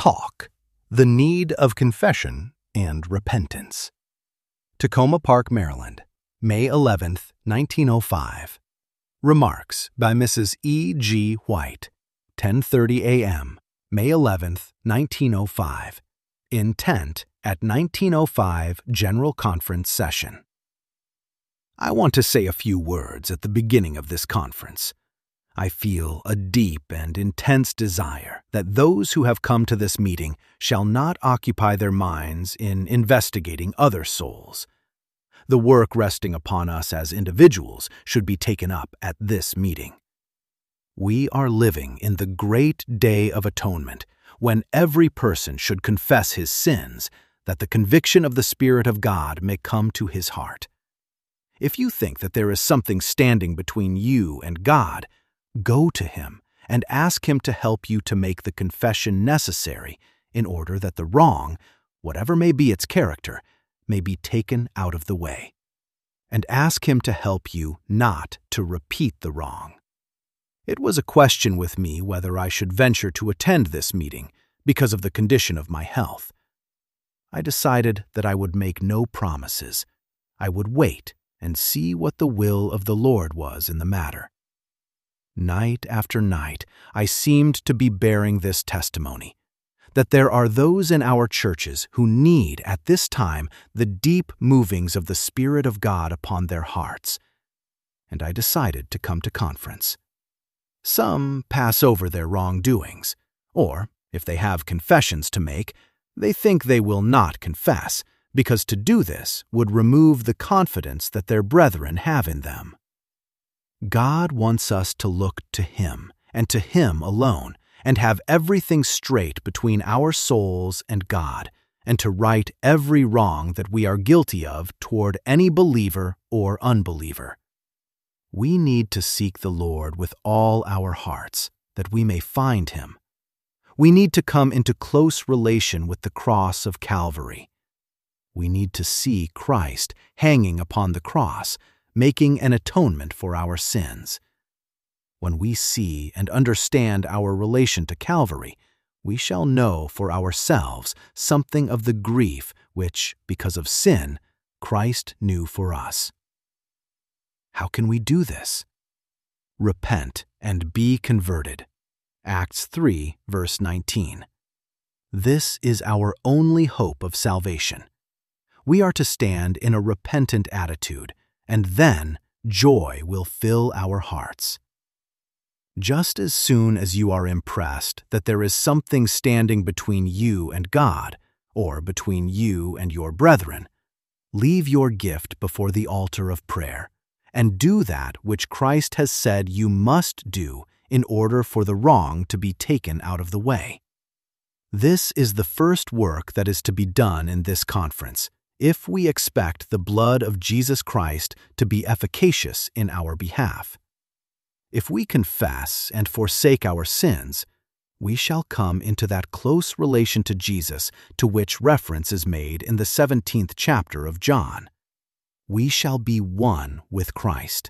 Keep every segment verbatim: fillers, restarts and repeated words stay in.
Talk, the Need of Confession and Repentance. Tacoma Park, Maryland, May eleventh, nineteen oh five. Remarks by Missus E G White, ten thirty a m, May eleventh, nineteen oh five. Intent at nineteen oh five General Conference Session. I want to say a few words at the beginning of this conference. I feel a deep and intense desire that those who have come to this meeting shall not occupy their minds in investigating other souls. The work resting upon us as individuals should be taken up at this meeting. We are living in the great day of atonement, when every person should confess his sins, that the conviction of the Spirit of God may come to his heart. If you think that there is something standing between you and God, go to him and ask him to help you to make the confession necessary in order that the wrong, whatever may be its character, may be taken out of the way. And ask him to help you not to repeat the wrong. It was a question with me whether I should venture to attend this meeting because of the condition of my health. I decided that I would make no promises. I would wait and see what the will of the Lord was in the matter. Night after night, I seemed to be bearing this testimony, that there are those in our churches who need at this time the deep movings of the Spirit of God upon their hearts, and I decided to come to conference. Some pass over their wrongdoings, or, if they have confessions to make, they think they will not confess, because to do this would remove the confidence that their brethren have in them. God wants us to look to Him, and to Him alone, and have everything straight between our souls and God, and to right every wrong that we are guilty of toward any believer or unbeliever. We need to seek the Lord with all our hearts, that we may find Him. We need to come into close relation with the cross of Calvary. We need to see Christ hanging upon the cross, making an atonement for our sins. When we see and understand our relation to Calvary, we shall know for ourselves something of the grief which, because of sin, Christ knew for us. How can we do this? Repent and be converted. Acts three, verse nineteen. This is our only hope of salvation. We are to stand in a repentant attitude, and then joy will fill our hearts. Just as soon as you are impressed that there is something standing between you and God, or between you and your brethren, leave your gift before the altar of prayer, and do that which Christ has said you must do in order for the wrong to be taken out of the way. This is the first work that is to be done in this conference, if we expect the blood of Jesus Christ to be efficacious in our behalf. If we confess and forsake our sins, we shall come into that close relation to Jesus to which reference is made in the seventeenth chapter of John. We shall be one with Christ.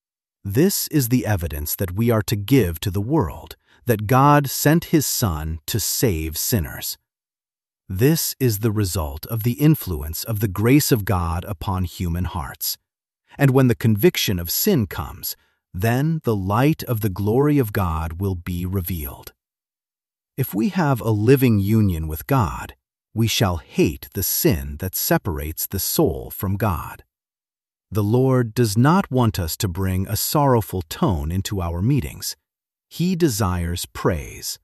This is the evidence that we are to give to the world, that God sent His Son to save sinners. This is the result of the influence of the grace of God upon human hearts. And when the conviction of sin comes, then the light of the glory of God will be revealed. If we have a living union with God, we shall hate the sin that separates the soul from God. The Lord does not want us to bring a sorrowful tone into our meetings. He desires praise.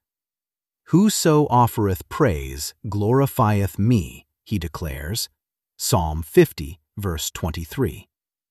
Whoso offereth praise glorifieth me, He declares. Psalm fifty, verse twenty-three.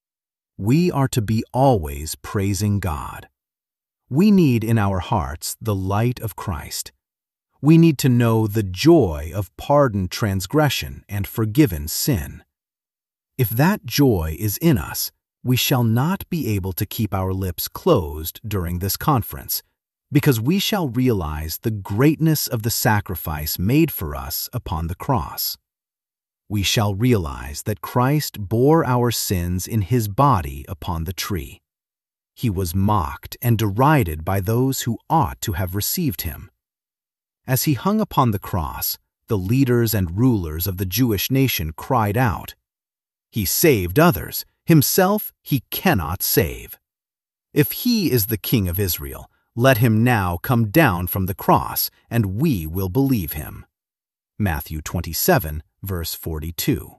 We are to be always praising God. We need in our hearts the light of Christ. We need to know the joy of pardoned transgression and forgiven sin. If that joy is in us, we shall not be able to keep our lips closed during this conference, because we shall realize the greatness of the sacrifice made for us upon the cross. We shall realize that Christ bore our sins in His body upon the tree. He was mocked and derided by those who ought to have received Him. As he hung upon the cross, the leaders and rulers of the Jewish nation cried out, "He saved others, himself he cannot save. If he is the King of Israel, let him now come down from the cross, and we will believe him." Matthew twenty-seven, verse forty-two.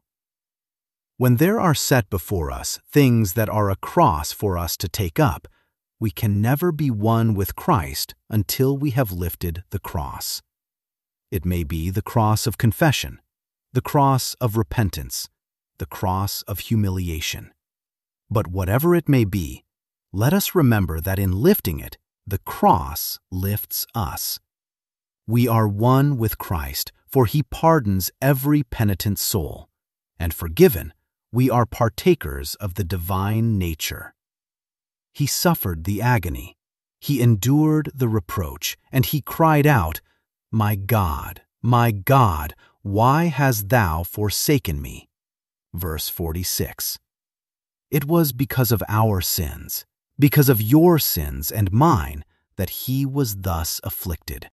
When there are set before us things that are a cross for us to take up, we can never be one with Christ until we have lifted the cross. It may be the cross of confession, the cross of repentance, the cross of humiliation. But whatever it may be, let us remember that in lifting it, the cross lifts us. We are one with Christ, for he pardons every penitent soul, and forgiven, we are partakers of the divine nature. He suffered the agony, he endured the reproach, and he cried out, "My God, my God, why hast thou forsaken me?" Verse forty-six. It was because of our sins, because of your sins and mine, that he was thus afflicted.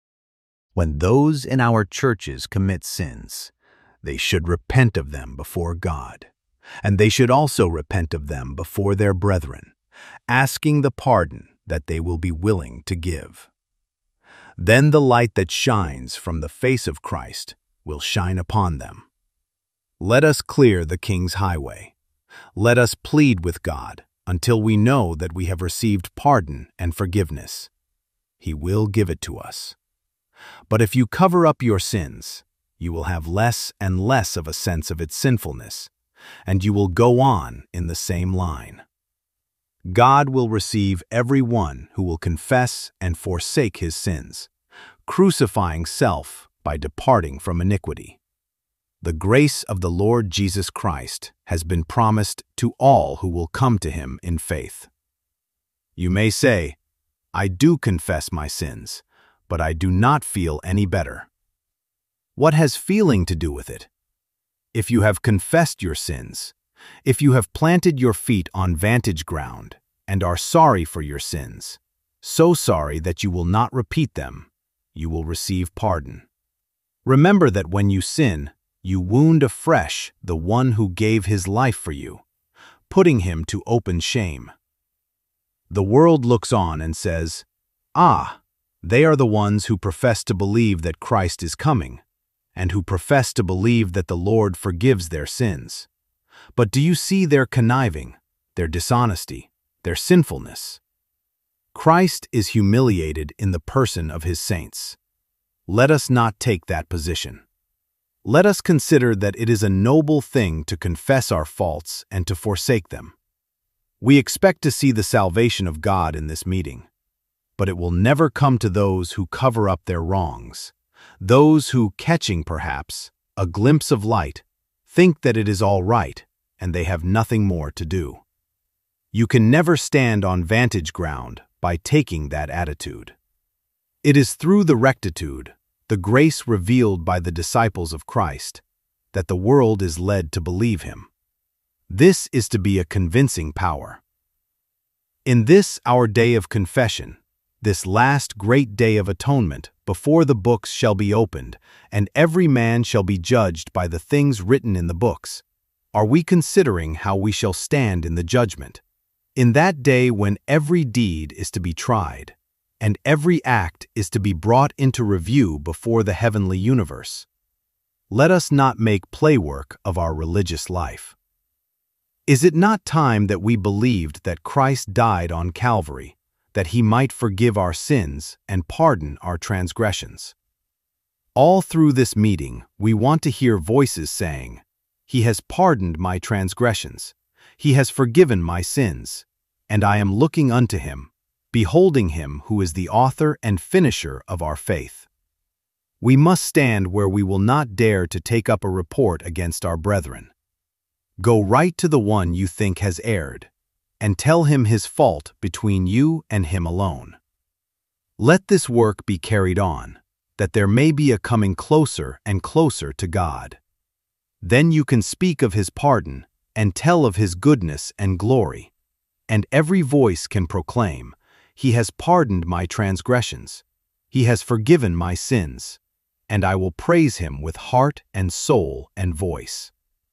When those in our churches commit sins, they should repent of them before God, and they should also repent of them before their brethren, asking the pardon that they will be willing to give. Then the light that shines from the face of Christ will shine upon them. Let us clear the King's highway. Let us plead with God until we know that we have received pardon and forgiveness. He will give it to us. But if you cover up your sins, you will have less and less of a sense of its sinfulness, and you will go on in the same line. God will receive every one who will confess and forsake his sins, crucifying self by departing from iniquity. The grace of the Lord Jesus Christ has been promised to all who will come to him in faith. You may say, "I do confess my sins, but I do not feel any better." What has feeling to do with it? If you have confessed your sins, if you have planted your feet on vantage ground and are sorry for your sins, so sorry that you will not repeat them, you will receive pardon. Remember that when you sin, you wound afresh the one who gave his life for you, putting him to open shame. The world looks on and says, "Ah, they are the ones who profess to believe that Christ is coming, and who profess to believe that the Lord forgives their sins. But do you see their conniving, their dishonesty, their sinfulness?" Christ is humiliated in the person of his saints. Let us not take that position. Let us consider that it is a noble thing to confess our faults and to forsake them. We expect to see the salvation of God in this meeting, but it will never come to those who cover up their wrongs, those who, catching perhaps a glimpse of light, think that it is all right and they have nothing more to do. You can never stand on vantage ground by taking that attitude. It is through the rectitude, the grace revealed by the disciples of Christ, that the world is led to believe him. This is to be a convincing power. In this our day of confession, this last great day of atonement, before the books shall be opened, and every man shall be judged by the things written in the books, are we considering how we shall stand in the judgment, in that day when every deed is to be tried, and every act is to be brought into review before the heavenly universe. Let us not make playwork of our religious life. Is it not time that we believed that Christ died on Calvary, that he might forgive our sins and pardon our transgressions? All through this meeting, we want to hear voices saying, "He has pardoned my transgressions, he has forgiven my sins, and I am looking unto him, beholding him who is the author and finisher of our faith." We must stand where we will not dare to take up a report against our brethren. Go right to the one you think has erred, and tell him his fault between you and him alone. Let this work be carried on, that there may be a coming closer and closer to God. Then you can speak of his pardon and tell of his goodness and glory, and every voice can proclaim, "He has pardoned my transgressions. He has forgiven my sins, and I will praise him with heart and soul and voice.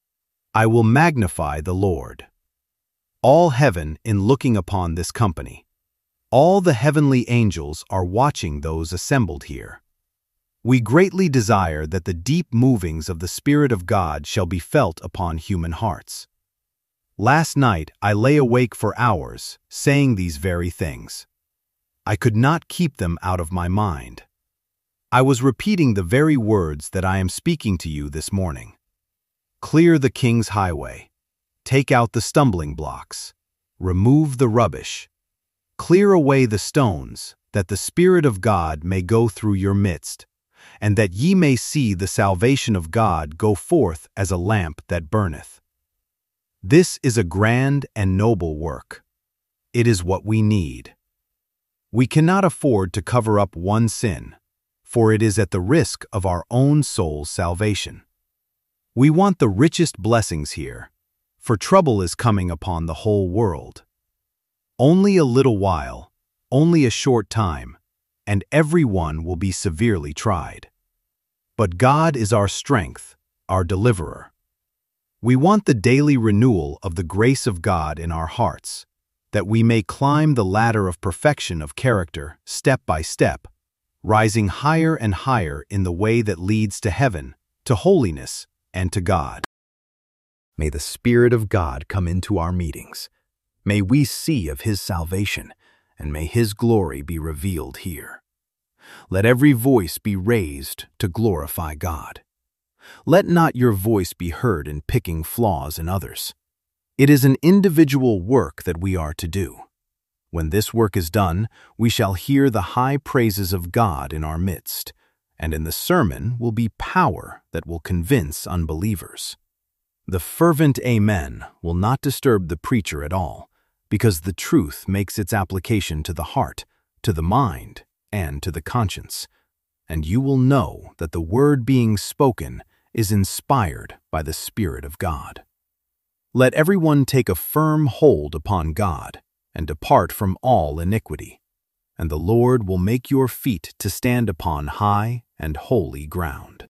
I will magnify the Lord. All heaven in looking upon this company. All the heavenly angels are watching those assembled here. We greatly desire that the deep movings of the Spirit of God shall be felt upon human hearts. Last night I lay awake for hours, saying these very things. I could not keep them out of my mind. I was repeating the very words that I am speaking to you this morning. Clear the King's highway. Take out the stumbling blocks. Remove the rubbish. Clear away the stones, that the Spirit of God may go through your midst, and that ye may see the salvation of God go forth as a lamp that burneth. This is a grand and noble work. It is what we need. We cannot afford to cover up one sin, for it is at the risk of our own soul's salvation. We want the richest blessings here, for trouble is coming upon the whole world. Only a little while, only a short time, and every one will be severely tried. But God is our strength, our deliverer. We want the daily renewal of the grace of God in our hearts, that we may climb the ladder of perfection of character step by step, rising higher and higher in the way that leads to heaven, to holiness, and to God. May the Spirit of God come into our meetings. May we see of His salvation, and may His glory be revealed here. Let every voice be raised to glorify God. Let not your voice be heard in picking flaws in others. It is an individual work that we are to do. When this work is done, we shall hear the high praises of God in our midst, and in the sermon will be power that will convince unbelievers. The fervent amen will not disturb the preacher at all, because the truth makes its application to the heart, to the mind, and to the conscience, and you will know that the word being spoken is inspired by the Spirit of God. Let everyone take a firm hold upon God, and depart from all iniquity, and the Lord will make your feet to stand upon high and holy ground.